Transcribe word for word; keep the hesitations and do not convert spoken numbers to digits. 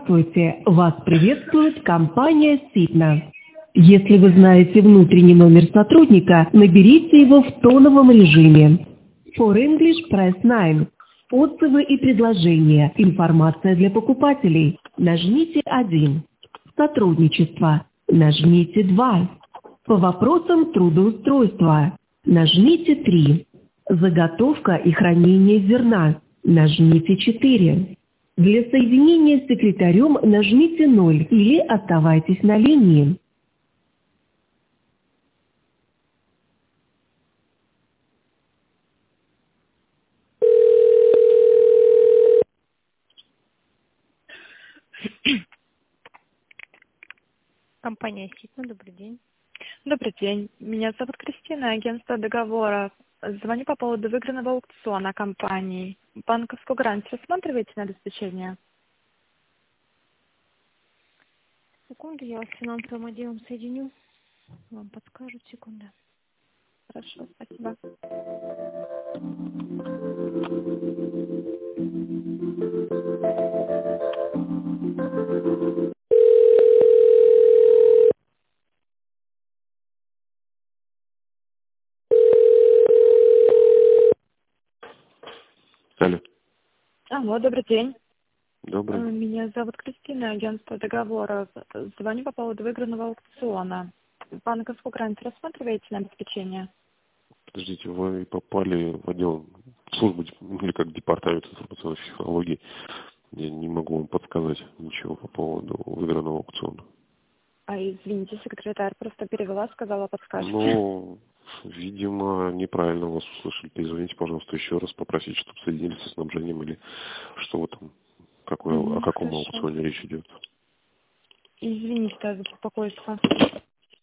Здравствуйте, вас приветствует компания Ситна. Если вы знаете внутренний номер сотрудника, наберите его в тоновом режиме. For English Press девять. Отзывы и предложения. Информация для покупателей. Нажмите один. Сотрудничество. Нажмите два. По вопросам трудоустройства. Нажмите три. Заготовка и хранение зерна. Нажмите четыре. Для соединения с секретарем нажмите ноль или оставайтесь на линии. Компания Ситна, добрый день. Добрый день. Меня зовут Кристина, агентство договора. Звоню по поводу выигранного аукциона компании. Банковскую гарантию рассматриваете на обеспечение? Секунду, я вас с финансовым отделом соединю. Вам подскажут, секунду. Хорошо, спасибо. Алло. Алло, добрый день. Добрый. Э, Меня зовут Кристина, агентство договора. Звоню по поводу выигранного аукциона. Банковскую гарантию рассматриваете на обеспечение? Подождите, вы попали в отдел службы или как департамент информационной технологий. Я не могу вам подсказать ничего по поводу выигранного аукциона. А, извините, секретарь просто перевела, сказала, подскажете. Ну, видимо, неправильно вас услышали. Перезвоните, пожалуйста, еще раз, попросите, чтобы соединились со снабжением или что вы там, какой, Мгм, о каком хорошо. аукционе речь идет. Извините за беспокойство.